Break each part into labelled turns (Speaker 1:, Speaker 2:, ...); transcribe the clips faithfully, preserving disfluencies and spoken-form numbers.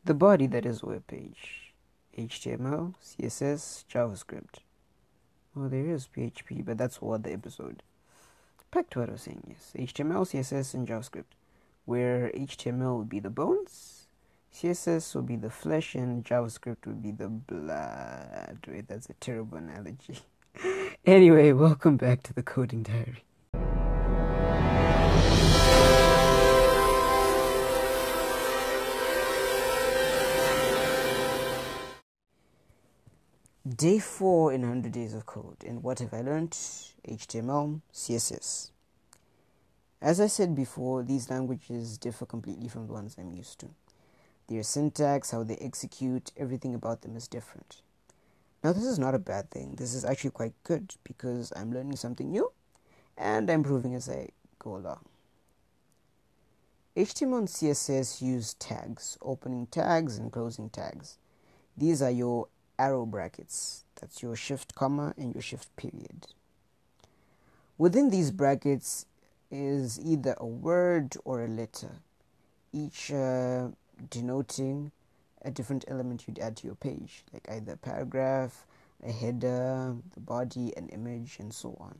Speaker 1: the body that is a web page. H T M L, C S S, JavaScript. Oh, there is P H P, but that's what the episode. Back to what I was saying, yes. H T M L, C S S, and JavaScript. Where H T M L would be the bones, C S S would be the flesh, and JavaScript would be the blood. Wait, that's a terrible analogy. Anyway, welcome back to the Coding Diary. Day four in one hundred Days of Code. And what have I learned? H T M L, C S S. As I said before, these languages differ completely from the ones I'm used to. Their syntax, how they execute, everything about them is different. Now, this is not a bad thing. This is actually quite good because I'm learning something new and I'm improving as I go along. H T M L and C S S use tags, opening tags and closing tags. These are your arrow brackets. That's your shift comma and your shift period. Within these brackets is either a word or a letter, each uh, denoting a different element you'd add to your page, like either a paragraph, a header, the body, an image, and so on.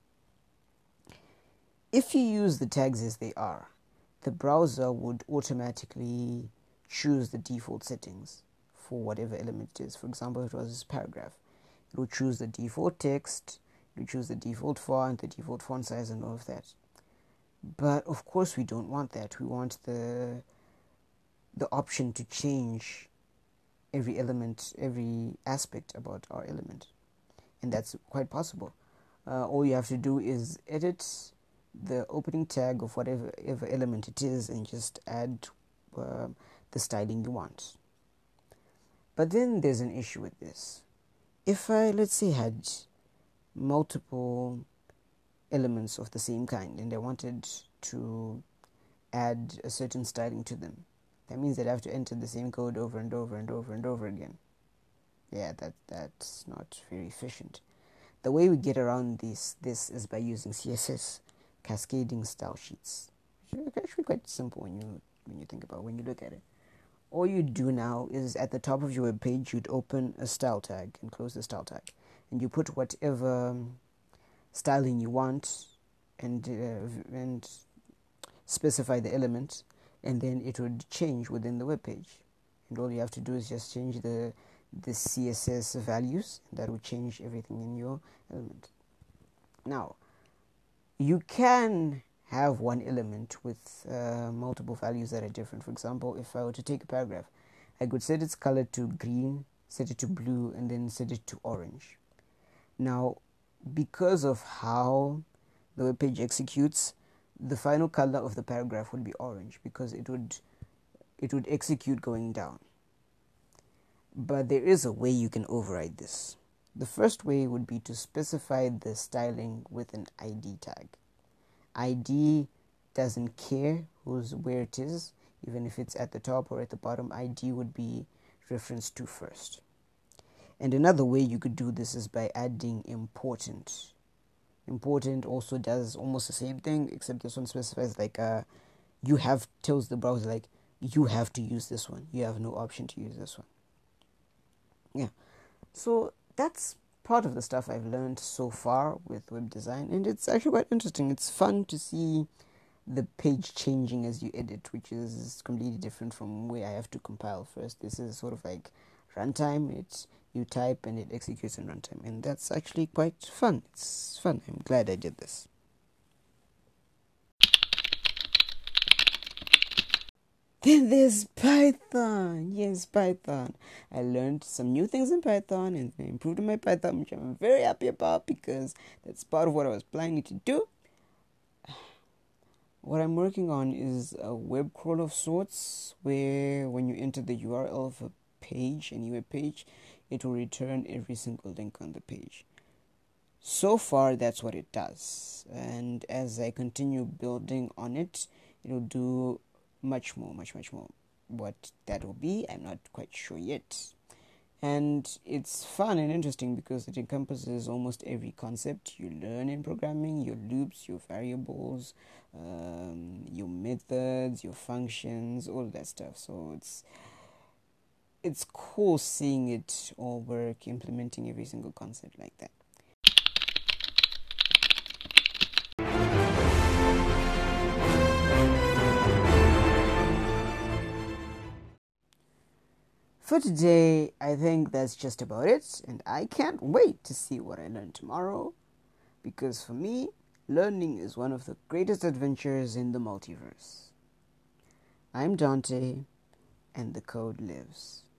Speaker 1: If you use the tags as they are, the browser would automatically choose the default settings for whatever element it is. For example, if it was this paragraph, it would choose the default text, it would choose the default font, the default font size, and all of that. But of course we don't want that. We want the the option to change every element, every aspect about our element. And that's quite possible. Uh, all you have to do is edit the opening tag of whatever, whatever element it is and just add uh, the styling you want. But then there's an issue with this. If I, let's say, had multiple elements of the same kind and I wanted to add a certain styling to them, that means I'd have to enter the same code over and over and over and over again. Yeah, that that's not very efficient. The way we get around this this is by using C S S, cascading style sheets, which is actually quite simple when you when you think about it, when you look at it. All you do now is at the top of your web page, you'd open a style tag and close the style tag, and you put whatever styling you want and uh, and specify the element, and then it would change within the web page. And all you have to do is just change the the C S S values, and that would change everything in your element. Now, you can have one element with uh, multiple values that are different. For example, if I were to take a paragraph, I could set its color to green, set it to blue, and then set it to orange. Now, because of how the web page executes, the final color of the paragraph would be orange because it would it would execute going down. But there is a way you can override this. The first way would be to specify the styling with an I D tag. I D doesn't care who's where it is, even if it's at the top or at the bottom. I D would be referenced to first. And another way you could do this is by adding important. Important also does almost the same thing, except this one specifies like uh, you have tells the browser like you have to use this one. You have no option to use this one. Yeah, so that's part of the stuff I've learned so far with web design, and it's actually quite interesting. It's fun to see the page changing as you edit, which is completely different from where I have to compile first. This is sort of like runtime. It's you type and it executes in runtime, and that's actually quite fun. It's fun. I'm glad I did this. Then there's Python. Yes, Python. I learned some new things in Python and improved my Python, which I'm very happy about because that's part of what I was planning to do. What I'm working on is a web crawl of sorts where when you enter the U R L of a page, any web page, it will return every single link on the page. So far, that's what it does. And as I continue building on it, it will do much more, much, much more. What that will be, I'm not quite sure yet. And it's fun and interesting because it encompasses almost every concept you learn in programming, your loops, your variables, um, your methods, your functions, all of that stuff. So it's it's cool seeing it all work, implementing every single concept like that. For today, I think that's just about it, and I can't wait to see what I learn tomorrow, because for me, learning is one of the greatest adventures in the multiverse. I'm Dante, and the code lives.